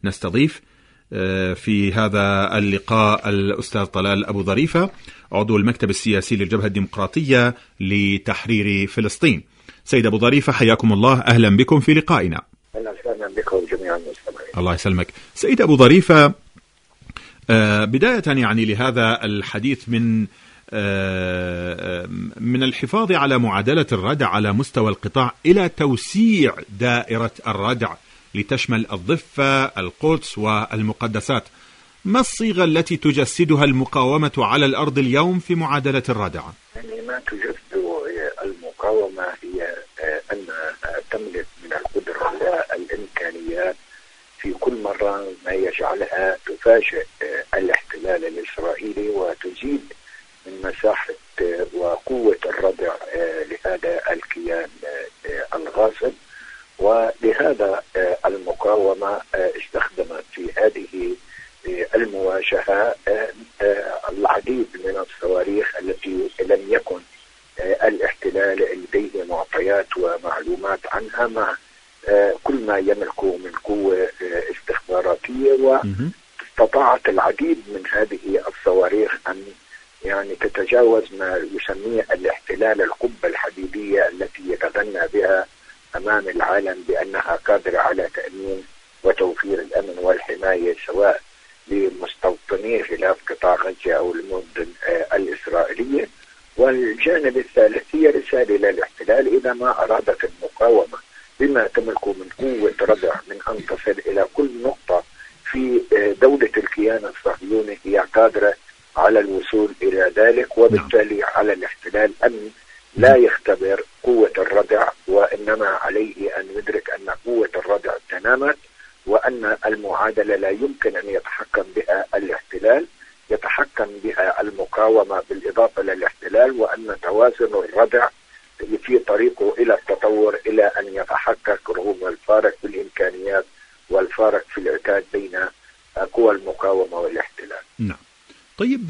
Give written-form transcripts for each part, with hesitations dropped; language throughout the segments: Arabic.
نستضيف في هذا اللقاء الأستاذ طلال أبو ظريفة، عضو المكتب السياسي للجبهة الديمقراطية لتحرير فلسطين. سيد أبو ظريفة، حياكم الله، أهلا بكم في لقائنا. أهلا بكم جميعا المستمعين. الله يسلمك. سيد أبو ظريفة، بداية يعني لهذا الحديث من الحفاظ على معادلة الردع على مستوى القطاع إلى توسيع دائرة الردع لتشمل الضفة، القدس والمقدسات، ما الصيغة التي تجسدها المقاومة على الأرض اليوم في معادلة الردع؟ يعني ما تجسد المقاومة هي أنها تملك من القدرة والإمكانيات في كل مرة ما يجعلها تفاجئ الاحتلال الإسرائيلي وتزيد من مساحة وقوة الردع لهذا الكيان الغاصب. ولهذا المقاومة استخدمت في هذه المواجهة العديد من الصواريخ التي لم يكن الاحتلال لديه معطيات ومعلومات عنها، مع كل ما يملكه من قوة استخباراتية. واستطاعت العديد من هذه الصواريخ أن يعني تتجاوز ما يسميه الاحتلال القبة الحديدية التي يتغنى بها أمام العالم بأنها قادرة على تأمين وتوفير الأمن والحماية سواء لمستوطني خلاف قطاع غزة أو المدن الإسرائيلية. والجانب الثالث هي رسالة للاحتلال: إذا ما أرادت المقاومة بما تملك من قوة ردع من أن تصل إلى كل نقطة في دولة الكيان الصهيوني، هي قادرة على الوصول إلى ذلك. وبالتالي على الاحتلال أن لا يختبر قوة الردع، وإنما عليه أن يدرك أن قوة الردع تنامت، وأن المعادلة لا يمكن أن يتحكم بها الاحتلال، يتحكم بها المقاومة بالإضافة للاحتلال، وأن توازن الردع في طريقه إلى التطور إلى أن يتحقق رغم الفارق في الإمكانيات والفارق في العتاد بين قوى المقاومة والاحتلال. نعم. طيب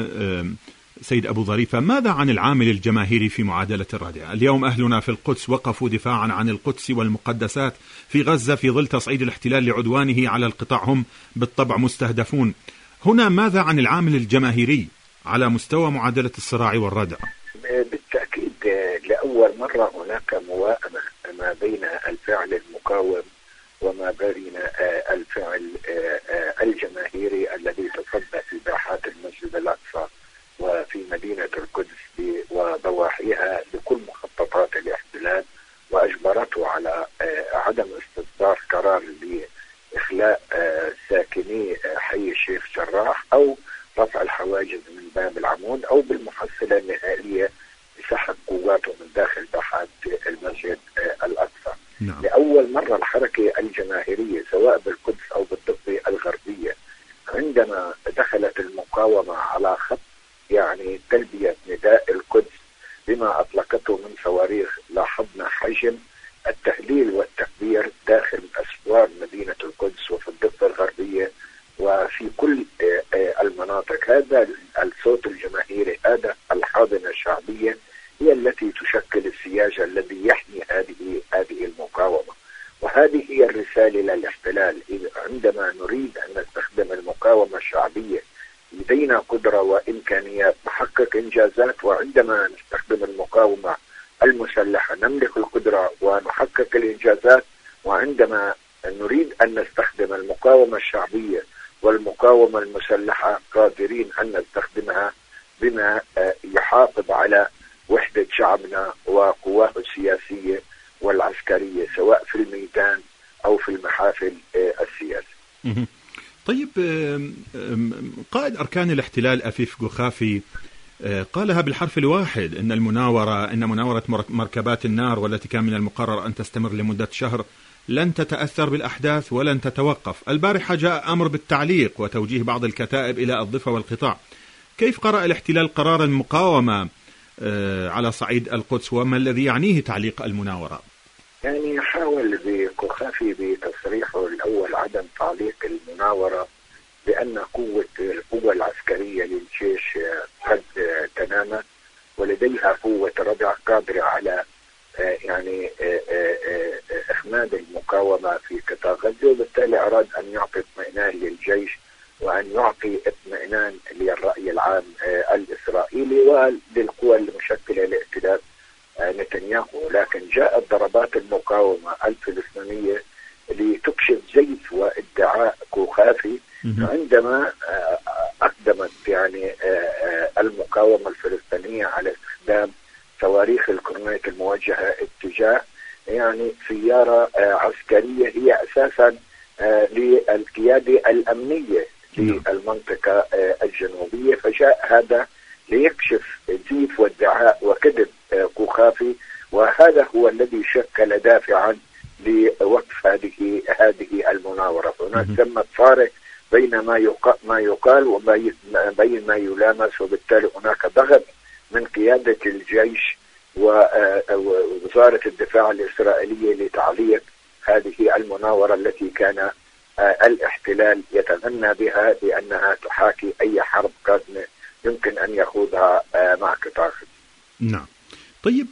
سيد أبو ظريفة، ماذا عن العامل الجماهيري في معادلة الردع؟ اليوم أهلنا في القدس وقفوا دفاعا عن القدس والمقدسات في غزة في ظل تصعيد الاحتلال لعدوانه على القطاع، هم بالطبع مستهدفون. هنا ماذا عن العامل الجماهيري على مستوى معادلة الصراع والردع؟ بالتأكيد لأول مرة هناك موائمة ما بين الفعل المقاوم وما بين الفعل الجماهيري الذي تصدى في باحات المسجد الأقصى وفي مدينة القدس وضواحيها لكل مخططات الاحتلال، وأجبرته على عدم استصدار قرار لإخلاء ساكني حي الشيخ جراح أو رفع الحواجز من باب العمود، أو بالمحصلة النهائية سحب قواته من داخل باحات المسجد الأقصى. نعم. لأول مرة الحركة الجماهيرية سواء بالقدس أو بالضفة الغربية عندما دخلت المقاومة على خط يعني تلبية نداء القدس بما أطلقته من صواريخ، لاحظنا حجم التهليل والتكبير داخل أسوار مدينة القدس وفي الضفة الغربية وفي كل المناطق. هذا الصوت الجماهيري، هذا الحاضنة الشعبية هي التي تشكل السياج الذي يحمي هذه المقاومة. وهذه هي الرسالة للاحتلال: عندما نريد أن نستخدم المقاومة الشعبية لدينا قدرة وإمكانيات نحقق إنجازات، وعندما نستخدم المقاومة المسلحة نملك القدرة ونحقق الإنجازات، وعندما نريد أن نستخدم المقاومة الشعبية والمقاومة المسلحة قادرين أن نستخدمها بما يحافظ على وحدة شعبنا وقواه السياسية والعسكرية سواء في الميدان أو في المحافل السياسية. طيب، قائد أركان الاحتلال أفيف جوخافي قالها بالحرف الواحد إن مناورة مركبات النار والتي كان من المقرر أن تستمر لمدة شهر لن تتأثر بالأحداث ولن تتوقف. البارحة جاء أمر بالتعليق وتوجيه بعض الكتائب إلى الضفة والقطاع. كيف قرأ الاحتلال قرار المقاومة على صعيد القدس، وما الذي يعنيه تعليق المناورة؟ يعني حاول بكوخافي بتصريحه الأول عدم تعليق المناورة بأن القوة العسكرية للجيش قد تنامت ولديها قوة ردع قادرة على يعني إخماد المقاومة في قطاع غزة، وبالتالي أراد أن يعطي اطمئنان للجيش وأن يعطي اطمئنان للرأي العام الإسرائيلي وللقوى المشكلة لائتلاف نتنياهو. لكن جاءت ضربات المقاومة الفلسطينية لتكشف زيف وادعاء كوخافي عندما أقدمت يعني المقاومة الفلسطينية على استخدام صواريخ الكورنيت الموجهة اتجاه يعني سيارة عسكرية هي أساسا للقيادة الأمنية للمنطقة الجنوبية. فجاء هذا ليكشف زيف وادعاء وكذب كوخافي، وهذا هو الذي شكل دافعا لوقف هذه المناورة. هناك ثمة فارق بين ما يقال وبين ما يلامس، وبالتالي هناك ضغط من قيادة الجيش ووزارة الدفاع الإسرائيلية لتعليق هذه المناورة التي كان الاحتلال يتغنى بها بأنها تحاكي أي حرب قادمة يمكن أن يخوضها مع قطاع غزة. نعم. طيب،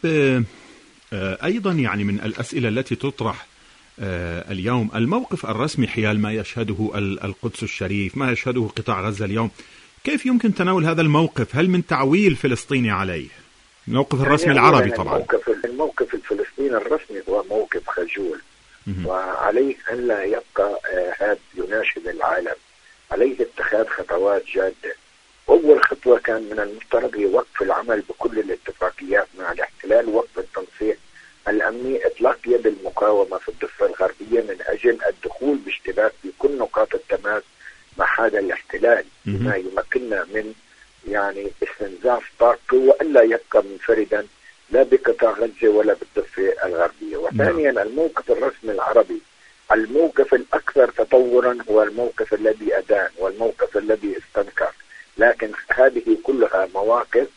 أيضا يعني من الأسئلة التي تطرح اليوم الموقف الرسمي حيال ما يشهده القدس الشريف، ما يشهده قطاع غزة اليوم، كيف يمكن تناول هذا الموقف؟ هل من تعويل فلسطيني عليه؟ الموقف الرسمي العربي طبعا. الموقف الفلسطيني الرسمي هو موقف خجول، وعليه أن لا يبقى هذا يناشد العالم، عليه اتخاذ خطوات جادة. أول خطوة كان من المفترض هي وقف العمل بكل الاتفاقيات مع الاحتلال، وقف التنسيق الأمني، إطلاق يد المقاومة في الضفة الغربية من أجل الدخول باشتباك في كل نقاط التماس مع هذا الاحتلال بما يمكننا من يعني استنزاف طاقته وألا يبقى منفردا لا بقطاع غزة ولا بالضفة الغربية. وثانيا الموقف الرسمي العربي، الموقف الأكثر تطورا هو الموقف الذي أدان والموقف الذي استنكر، لكن هذه كلها مواقف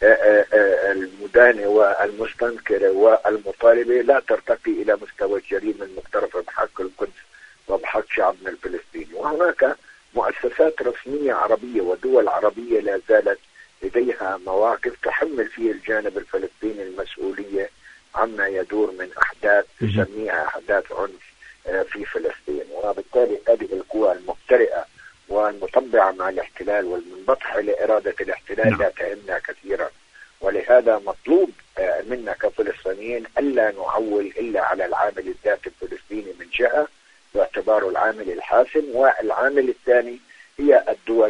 المدانة والمستنكرة والمطالبة لا ترتقي إلى مستوى الجريمة المقترفة بحق القدس وبحق شعبنا الفلسطيني. وهناك مؤسسات رسمية عربية ودول عربية لا زالت لديها مواقف تحمل فيه الجانب الفلسطيني المسؤولية عما يدور من أحداث تسميها أحداث عنف في فلسطين. وبالتالي هذه القوى المفترئة والمطبعة مع الاحتلال والمنبطحة لإرادة الاحتلال لا تهمنا كثيرا، ولهذا مطلوب منا كفلسطينيين ألا نعول إلا على العامل الذاتي الفلسطيني من جهة باعتباره العامل الحاسم، والعامل الثاني هي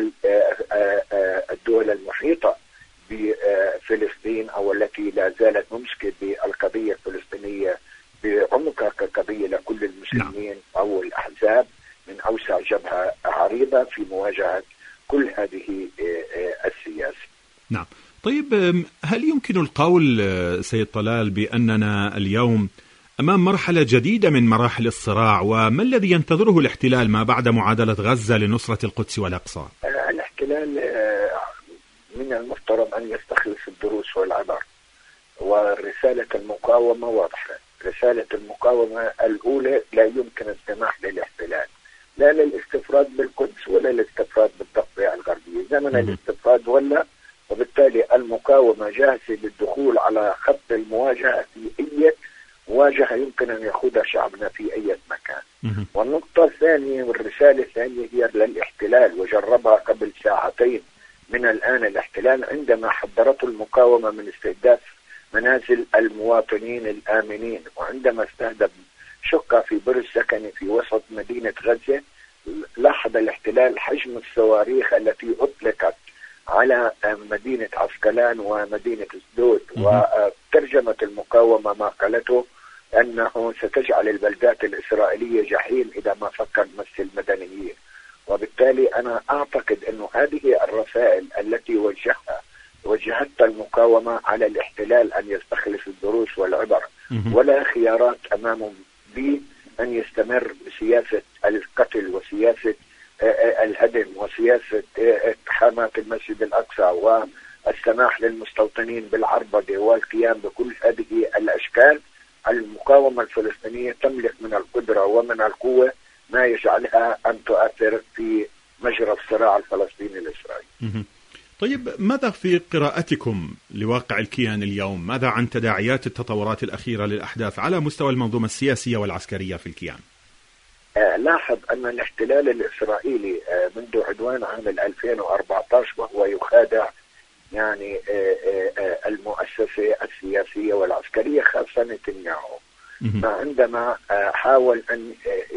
الدول المحيطة بفلسطين أو التي لا زالت ممسكة بالقضية الفلسطينية بعمقها كقضية لكل المسلمين أو الأحزاب من أوسع جبهة عريضة في مواجهة كل هذه السياسة. نعم. طيب، هل يمكن القول سيد طلال بأننا اليوم أمام مرحلة جديدة من مراحل الصراع، وما الذي ينتظره الاحتلال ما بعد معادلة غزة لنصرة القدس والأقصى؟ الاحتلال من المفترض أن يستخلص الدروس والعبر، ورسالة المقاومة واضحة. رسالة المقاومة الأولى لا يمكن السماح للاحتلال لا للاستفراد بالقدس ولا للاستفراد بالضفة الغربية. زمن الاستفراد ولا، وبالتالي المقاومة جاهزة للدخول على خط المواجهة في أي مواجهة يمكن أن يخوضها شعبنا في أي مكان. والنقطة الثانية والرسالة الثانية هي للاحتلال، وجربها قبل ساعتين من الآن الاحتلال عندما حذرته المقاومة من استهداف منازل المواطنين الآمنين، وعندما استهدف شقة في برج سكني في وسط مدينة غزة. لاحظ الاحتلال حجم الصواريخ التي أطلقت على مدينة عسقلان ومدينة أسدود، وترجمت المقاومة ما قالته أنه ستجعل البلدات الإسرائيلية جحيم إذا ما فكر مس المدنيين. وبالتالي أنا أعتقد أن هذه الرسائل التي وجهتها المقاومة على الاحتلال أن يستخلص الدروس والعبر، ولا خيارات أمامه بأن يستمر بسياسة القتل وسياسة الهدم وسياسة اقتحامات المسجد الأقصى والسماح للمستوطنين بالعربدة والقيام بكل هذه الأشكال. المقاومة الفلسطينية تملك من القدرة ومن القوة ما يجعلها أن تؤثر في مجرى الصراع الفلسطيني الإسرائيلي. طيب ماذا في قراءتكم لواقع الكيان اليوم؟ ماذا عن تداعيات التطورات الأخيرة للأحداث على مستوى المنظومة السياسية والعسكرية في الكيان؟ لاحظ أن الاحتلال الإسرائيلي منذ عدوان عام 2014 وهو يخادع يعني المؤسسة السياسية والعسكرية خاصة نتنياهو، عندما حاول أن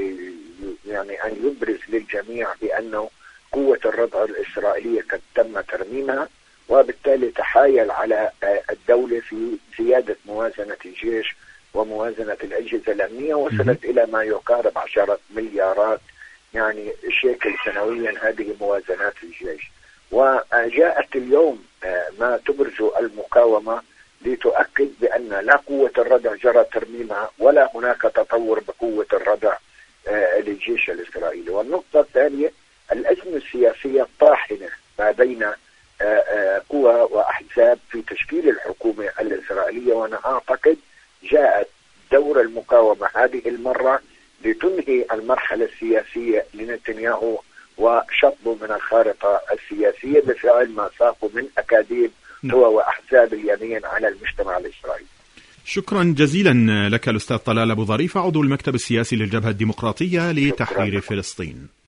يبرز للجميع بأنه قوة الردع الإسرائيلية قد تم ترميمها، وبالتالي تحايل على الدولة في زيادة موازنة الجيش وموازنة الأجهزة الأمنية، وصلت إلى ما يقارب 10 مليارات يعني شيكل سنويا هذه موازنات الجيش. وجاءت اليوم ما تبرز المقاومة لتؤكد بأن لا قوة الردع جرى ترميمها ولا هناك تطور بقوة الردع للجيش الإسرائيلي. والنقطة الثانية الأزمة السياسية الطاحنة ما بين قوى وأحزاب في تشكيل الحكومة الإسرائيلية، وأنا أعتقد جاءت دور المقاومة هذه المرة لتنهي المرحلة السياسية لنتنياهو وشطبه من الخارطة السياسية بفعل ما ساقه من أكاذيب هو وأحزاب اليمين على المجتمع الإسرائيلي. شكرا جزيلا لك الأستاذ طلال أبو ظريف، عضو المكتب السياسي للجبهة الديمقراطية لتحرير فلسطين.